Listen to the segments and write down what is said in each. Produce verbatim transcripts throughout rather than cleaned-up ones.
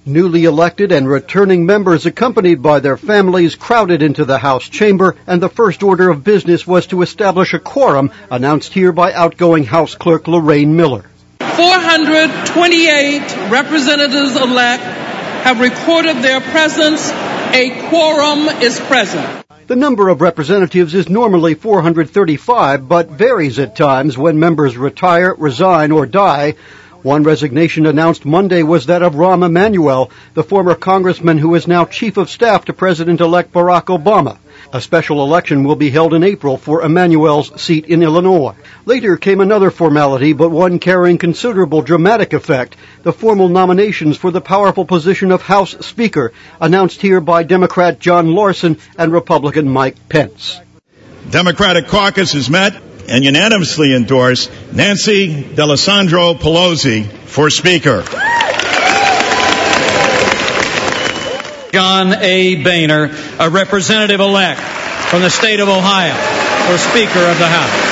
Newly elected and returning members accompanied by their families crowded into the House chamber, and the first order of business was to establish a quorum, announced here by outgoing House Clerk Lorraine Miller. four hundred twenty-eight representatives-elect have recorded their presence. A quorum is present. The number of representatives is normally four hundred thirty-five, but varies at times when members retire, resign, or die. One resignation announced Monday was that of Rahm Emanuel, the former congressman who is now chief of staff to President-elect Barack Obama. A special election will be held in April for Emanuel's seat in Illinois. Later came another formality, but one carrying considerable dramatic effect: the formal nominations for the powerful position of House Speaker, announced here by Democrat John Larson and Republican Mike Pence. Democratic caucus has met and unanimously endorsed Nancy D'Alessandro Pelosi for Speaker. John A. Boehner, a representative-elect from the state of Ohio, for Speaker of the House.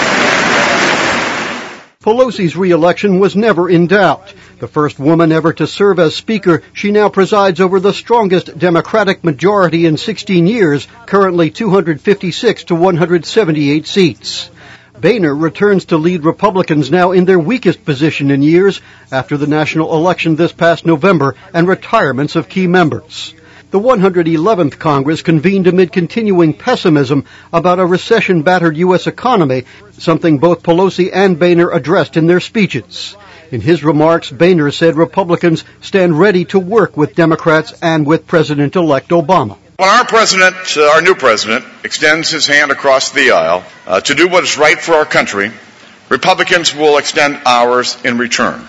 Pelosi's re-election was never in doubt. The first woman ever to serve as Speaker, she now presides over the strongest Democratic majority in sixteen years, currently two hundred fifty-six to one hundred seventy-eight seats. Boehner returns to lead Republicans now in their weakest position in years after the national election this past November and retirements of key members. The one hundred eleventh Congress convened amid continuing pessimism about a recession-battered U S economy, something both Pelosi and Boehner addressed in their speeches. In his remarks, Boehner said Republicans stand ready to work with Democrats and with President-elect Obama. When our president, uh, our new president, extends his hand across the aisle uh, to do what is right for our country, Republicans will extend ours in return.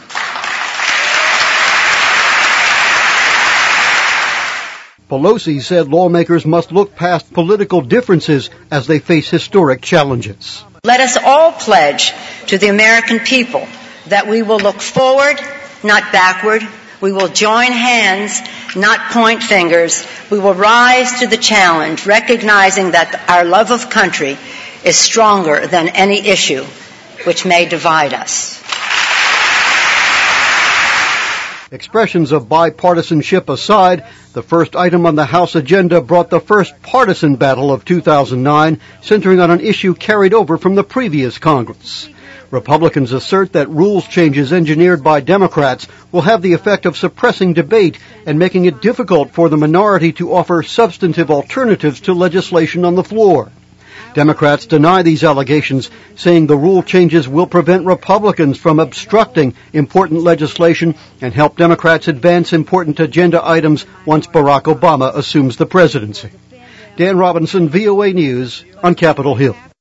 Pelosi said lawmakers must look past political differences as they face historic challenges. Let us all pledge to the American people that we will look forward, not backward. We will join hands, not point fingers. We will rise to the challenge, recognizing that our love of country is stronger than any issue which may divide us. Expressions of bipartisanship aside, the first item on the House agenda brought the first partisan battle of two thousand nine, centering on an issue carried over from the previous Congress. Republicans assert that rules changes engineered by Democrats will have the effect of suppressing debate and making it difficult for the minority to offer substantive alternatives to legislation on the floor. Democrats deny these allegations, saying the rule changes will prevent Republicans from obstructing important legislation and help Democrats advance important agenda items once Barack Obama assumes the presidency. Dan Robinson, V O A News, on Capitol Hill.